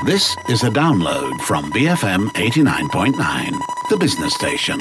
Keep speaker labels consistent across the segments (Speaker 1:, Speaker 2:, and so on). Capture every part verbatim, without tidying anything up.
Speaker 1: This is a download from B F M eighty-nine point nine, the business station.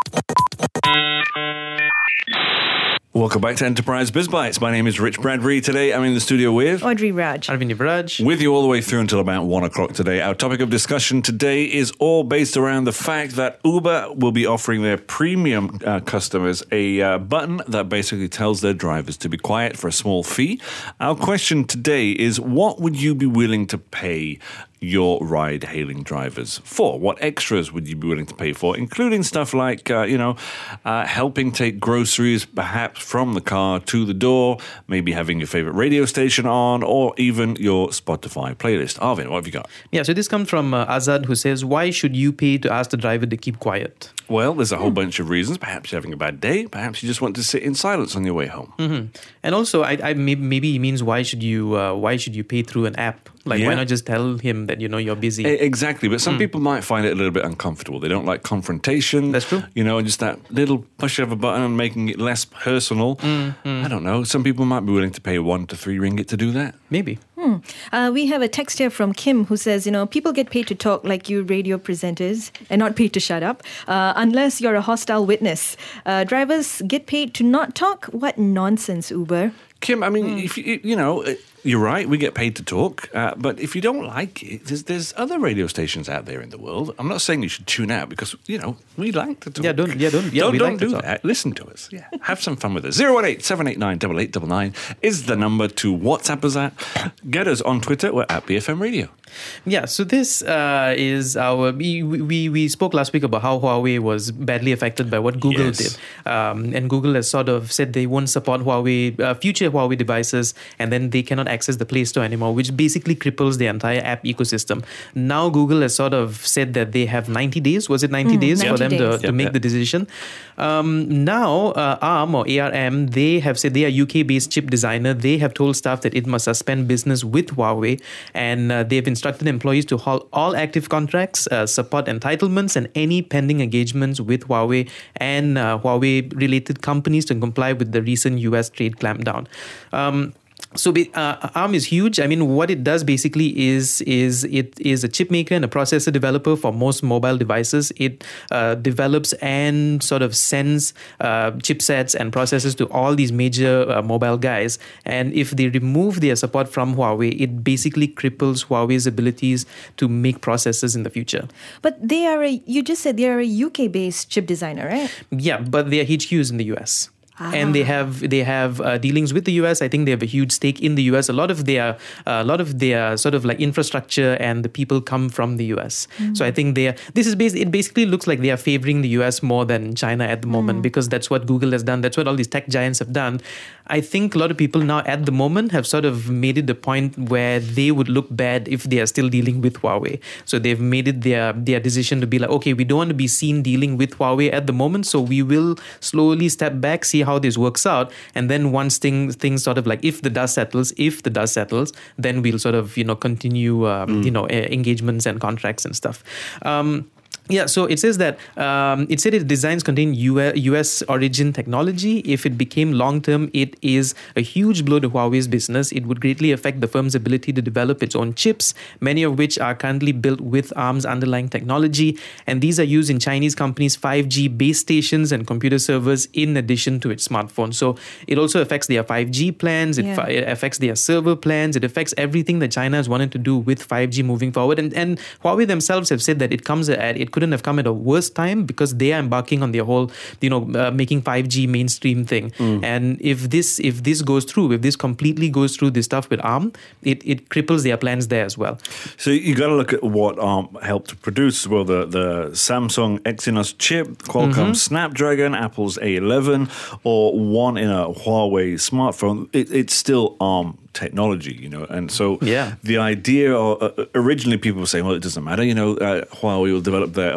Speaker 2: Welcome back to Enterprise Biz Bites. My name is Rich Bradbury. Today I'm in the studio with
Speaker 3: Audrey Raj.
Speaker 4: Arvind Raj.
Speaker 2: With you all the way through until about one o'clock today. Our topic of discussion today is all based around the fact that Uber will be offering their premium uh, customers a uh, button that basically tells their drivers to be quiet for a small fee. Our question today is, what would you be willing to pay your ride-hailing drivers for? What extras would you be willing to pay for, including stuff like, uh, you know, uh, helping take groceries perhaps from the car to the door, maybe having your favorite radio station on, or even your Spotify playlist. Arvind, what have you got?
Speaker 4: Yeah, so this comes from uh, Azad, who says, why should you pay to ask the driver to keep quiet?
Speaker 2: Well, there's a whole bunch of reasons. Perhaps you're having a bad day. Perhaps you just want to sit in silence on your way home.
Speaker 4: Mm-hmm. And also, I, I maybe, maybe he means why should you uh, why should you pay through an app? Like, yeah. Why not just tell him that, you know, you're busy?
Speaker 2: Exactly. But some mm. people might find it a little bit uncomfortable. They don't like confrontation.
Speaker 4: That's true.
Speaker 2: You know, just that little push of a button and making it less personal. Mm, mm. I don't know. Some people might be willing to pay one to three ringgit to do that.
Speaker 4: Maybe.
Speaker 3: Hmm. Uh, we have a text here from Kim who says, you know, people get paid to talk like you radio presenters and not paid to shut up, uh, unless you're a hostile witness. Uh, drivers get paid to not talk? What nonsense, Uber.
Speaker 2: Kim, I mean, mm. if you, you know, you're right, we get paid to talk, uh, but if you don't like it, there's, there's other radio stations out there in the world. I'm not saying you should tune out because, you know, we like to talk.
Speaker 4: Yeah, don't, yeah, don't, yeah,
Speaker 2: don't,
Speaker 4: we
Speaker 2: don't
Speaker 4: like
Speaker 2: do
Speaker 4: to talk.
Speaker 2: that. Listen to us. Yeah, have some fun with us. zero one eight, seven eight nine, eight eight nine nine is the number to WhatsApp us at. Get us on Twitter. We're at B F M Radio.
Speaker 4: Yeah, so this uh, is our... We, we we spoke last week about how Huawei was badly affected by what Google
Speaker 2: yes.
Speaker 4: did. Um, and Google has sort of said they won't support Huawei, uh, future Huawei devices, and then they cannot access the Play Store anymore, which basically cripples the entire app ecosystem. Now Google has sort of said that they have ninety days. Was it ninety mm, days ninety for them days. to, to
Speaker 2: yep,
Speaker 4: make
Speaker 2: yep.
Speaker 4: the decision? Um, now, uh, ARM or A R M, they have said they are U K-based chip designer. They have told staff that it must suspend business with Huawei, and uh, they've instructed employees to halt all active contracts, uh, support entitlements, and any pending engagements with Huawei and uh, Huawei-related companies to comply with the recent U S trade clampdown. Um, So uh, ARM is huge. I mean, what it does basically is is it is a chip maker and a processor developer for most mobile devices. It uh, develops and sort of sends uh, chipsets and processors to all these major uh, mobile guys. And if they remove their support from Huawei, it basically cripples Huawei's abilities to make processors in the future.
Speaker 3: But they are a, you just said they are a U K-based chip designer, right?
Speaker 4: Yeah, but their H Q is in the U S. Ah. And they have they have uh, dealings with the U S. I think they have a huge stake in the U S. A lot of their uh, a lot of their sort of like infrastructure and the people come from the U S. Mm. So I think they are, this is basically, it basically looks like they are favoring the U S more than China at the moment, mm. because that's what Google has done. That's what all these tech giants have done. I think a lot of people now at the moment have sort of made it the point where they would look bad if they are still dealing with Huawei. So they've made it their their decision to be like, okay, we don't want to be seen dealing with Huawei at the moment, so we will slowly step back, see how this works out, and then once things things sort of like, if the dust settles, if the dust settles, then we'll sort of, you know, continue, um, mm. you know, engagements and contracts and stuff. Um, Yeah, so it says that um, it said its designs contain U S origin technology. If it became long-term, it is a huge blow to Huawei's business. It would greatly affect the firm's ability to develop its own chips, many of which are currently built with ARM's underlying technology. And these are used in Chinese companies' five G base stations and computer servers in addition to its smartphones. So it also affects their five G plans. It, yeah. fi- it affects their server plans. It affects everything that China has wanted to do with five G moving forward. And, and Huawei themselves have said that it comes at it couldn't have come at a worse time because they are embarking on their whole, you know, uh, making five G mainstream thing. Mm. And if this if this goes through, if this completely goes through this stuff with ARM, it, it cripples their plans there as well.
Speaker 2: So you got to look at what ARM helped produce. Well, the, the Samsung Exynos chip, Qualcomm mm-hmm. Snapdragon, Apple's A eleven, or one in a Huawei smartphone, it, it's still ARM technology, you know, and so
Speaker 4: yeah.
Speaker 2: the idea, or uh, originally people were saying, well, it doesn't matter, you know, uh, Huawei will develop their own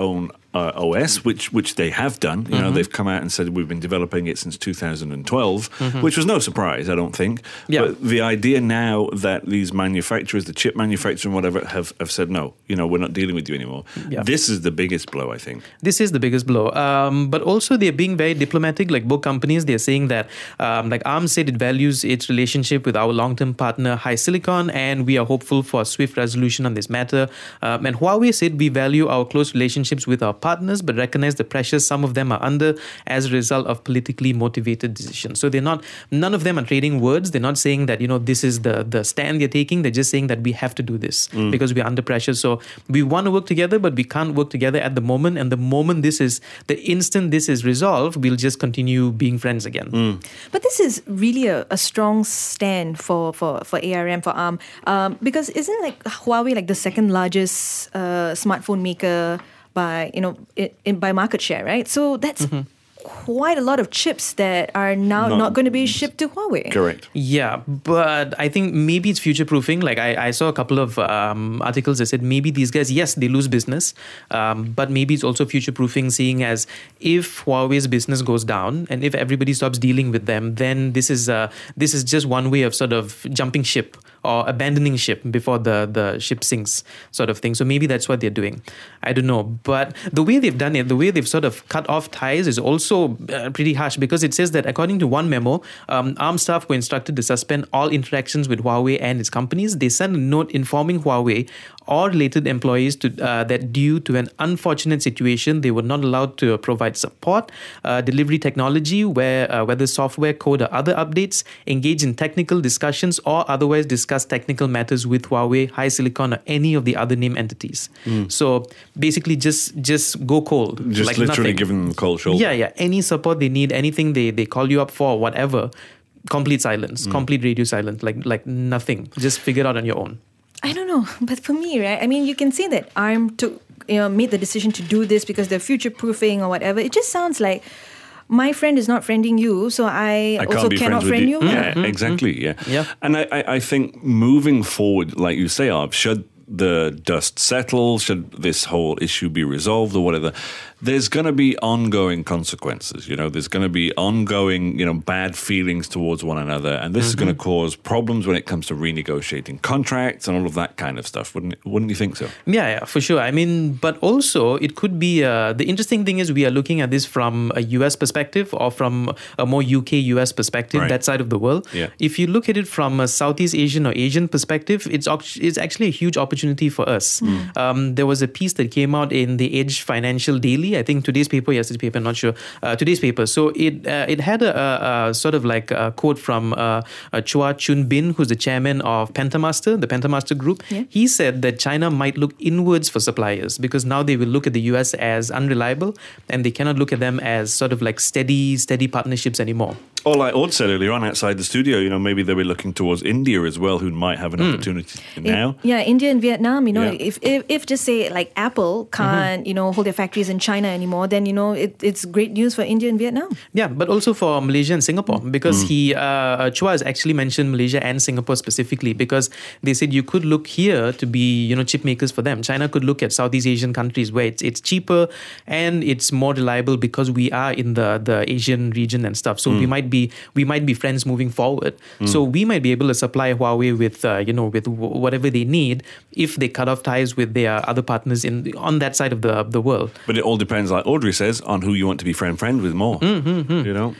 Speaker 2: uh, O S, which which they have done. You know, mm-hmm. they've come out and said we've been developing it since two thousand twelve, mm-hmm. which was no surprise, I don't think. Yeah. But the idea now that these manufacturers, the chip manufacturers and whatever, have, have said, no, you know, we're not dealing with you anymore. Yeah. This is the biggest blow, I think.
Speaker 4: This is the biggest blow. Um, but also they're being very diplomatic, like both companies. They're saying that, um, like ARM said, it values its relationship with our long-term partner, HiSilicon, and we are hopeful for a swift resolution on this matter. Um, and Huawei said we value our close relationships with our partners, but recognize the pressures some of them are under as a result of politically motivated decisions. So they're not, none of them are trading words. They're not saying that, you know, this is the, the stand they're taking. They're just saying that we have to do this mm. because we're under pressure. So we want to work together, but we can't work together at the moment. And the moment this is, the instant this is resolved, we'll just continue being friends again.
Speaker 3: Mm. But this is really a, a strong stand for, for, for A R M, for ARM, um, because isn't like Huawei like the second largest uh, smartphone maker by, you know, in, in, by market share, right? So that's mm-hmm. quite a lot of chips that are now not, not going to be shipped to Huawei.
Speaker 2: Correct.
Speaker 4: Yeah, but I think maybe it's future-proofing. Like I, I saw a couple of um, articles that said maybe these guys, yes, they lose business, um, but maybe it's also future-proofing, seeing as if Huawei's business goes down and if everybody stops dealing with them, then this is uh, this is just one way of sort of jumping ship or abandoning ship before the, the ship sinks, sort of thing. So maybe that's what they're doing. I don't know. But the way they've done it, the way they've sort of cut off ties is also uh, pretty harsh, because it says that according to one memo, um, ARM staff were instructed to suspend all interactions with Huawei and its companies. They sent a note informing Huawei or related employees to uh, that due to an unfortunate situation, they were not allowed to provide support, uh, delivery technology, where uh, whether software, code, or other updates, engage in technical discussions, or otherwise discuss technical matters with Huawei, HiSilicon, or any of the other named entities. Mm. So basically, just just go cold.
Speaker 2: Just
Speaker 4: like
Speaker 2: literally
Speaker 4: nothing.
Speaker 2: giving them the cold shoulder.
Speaker 4: Yeah, yeah. Any support they need, anything they, they call you up for, whatever, complete silence, mm. complete radio silence, like like nothing. Just figure it out on your own.
Speaker 3: I don't know, but for me, right? I mean, you can say that ARM took, you know, made the decision to do this because they're future-proofing or whatever. It just sounds like my friend is not friending you, so I, I also cannot friend you. you.
Speaker 2: Yeah, mm-hmm. exactly. Yeah,
Speaker 4: yeah.
Speaker 2: And I, I, I think moving forward, like you say, Arb, should the dust settle, should this whole issue be resolved or whatever, there's going to be ongoing consequences. You know, there's going to be ongoing, you know, bad feelings towards one another, and this mm-hmm. is going to cause problems when it comes to renegotiating contracts and all of that kind of stuff. Wouldn't Wouldn't you think so?
Speaker 4: Yeah, yeah, for sure. I mean, but also it could be. Uh, the interesting thing is we are looking at this from a U S perspective or from a more U K U S perspective, right. that side of the world.
Speaker 2: Yeah.
Speaker 4: If you look at it from a Southeast Asian or Asian perspective, it's it's actually a huge opportunity for us. Mm. Um, there was a piece that came out in the Edge Financial Daily. I think today's paper, yesterday's paper, I'm not sure. Uh, today's paper. So it uh, it had a, a, a sort of like a quote from uh, Chua Chun Bin, who's the chairman of Pentamaster, the Pentamaster Group. Yeah. He said that China might look inwards for suppliers because now they will look at the U S as unreliable and they cannot look at them as sort of like steady, steady partnerships anymore.
Speaker 2: Or like Odd said earlier on outside the studio, you know, maybe they were looking towards India as well, who might have an mm. opportunity now.
Speaker 3: It, yeah, India and Vietnam, you know, yeah. if, if if just say like Apple can't, mm-hmm. you know, hold their factories in China anymore, then, you know, it, it's great news for India and Vietnam.
Speaker 4: Yeah, but also for Malaysia and Singapore, because mm. he, uh, Chua has actually mentioned Malaysia and Singapore specifically, because they said you could look here to be, you know, chip makers for them. China could look at Southeast Asian countries where it's it's cheaper and it's more reliable because we are in the, the Asian region and stuff. So mm. we might be we might be friends moving forward. Mm. So we might be able to supply Huawei with, uh, you know, with w- whatever they need if they cut off ties with their other partners in on that side of the the world.
Speaker 2: But it all depends, like Audrey says, on who you want to be friend friend with more.
Speaker 4: Mm-hmm.
Speaker 2: You know.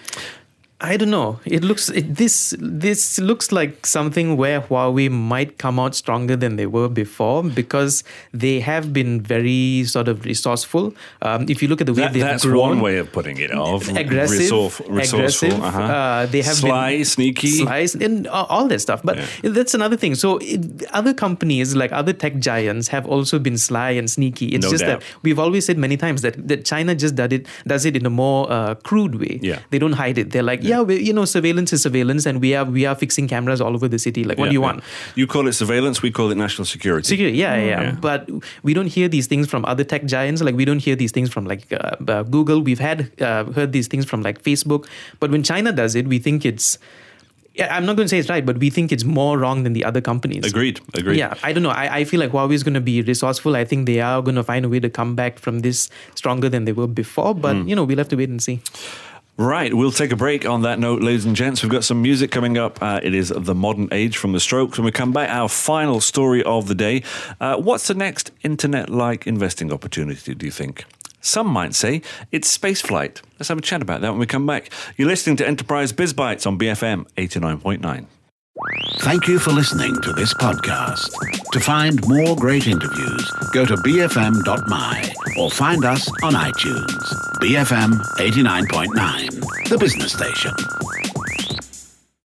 Speaker 4: I don't know. It looks it, this this looks like something where Huawei might come out stronger than they were before because they have been very sort of resourceful. Um, if you look at the way
Speaker 2: that,
Speaker 4: they've
Speaker 2: that's
Speaker 4: grown,
Speaker 2: one way of putting it. Of
Speaker 4: aggressive,
Speaker 2: resource, resourceful,
Speaker 4: aggressive.
Speaker 2: Uh-huh.
Speaker 4: Uh, they have
Speaker 2: sly,
Speaker 4: been
Speaker 2: sneaky,
Speaker 4: sly, and all that stuff. But yeah. that's another thing. So it, other companies like other tech giants have also been sly and sneaky. It's
Speaker 2: no
Speaker 4: just
Speaker 2: doubt.
Speaker 4: that we've always said many times that, that China just does it does it in a more uh, crude way.
Speaker 2: Yeah.
Speaker 4: They don't hide it. They're like, yeah, yeah we, you know, surveillance is surveillance, and we are we are fixing cameras all over the city. Like, what
Speaker 2: yeah,
Speaker 4: do you
Speaker 2: yeah.
Speaker 4: want?
Speaker 2: You call it surveillance, we call it national security.
Speaker 4: Security, yeah, yeah,
Speaker 2: yeah.
Speaker 4: But we don't hear these things from other tech giants. Like, we don't hear these things from like uh, uh, Google. We've had uh, heard these things from like Facebook. But when China does it, we think it's Yeah, I'm not going to say it's right, but we think it's more wrong than the other companies.
Speaker 2: Agreed. Agreed.
Speaker 4: Yeah, I don't know. I, I feel like Huawei is going to be resourceful. I think they are going to find a way to come back from this stronger than they were before. But, mm. you know, we'll have to wait and see.
Speaker 2: Right, we'll take a break on that note, ladies and gents. We've got some music coming up. Uh, it is The Modern Age from The Strokes. When we come back, our final story of the day. Uh, what's the next internet-like investing opportunity, do you think? Some might say it's spaceflight. Let's have a chat about that when we come back. You're listening to Enterprise Biz Bites on B F M eighty-nine point nine.
Speaker 1: Thank you for listening to this podcast. To find more great interviews, go to b f m dot m y or find us on iTunes. B F M eighty-nine point nine, the business station.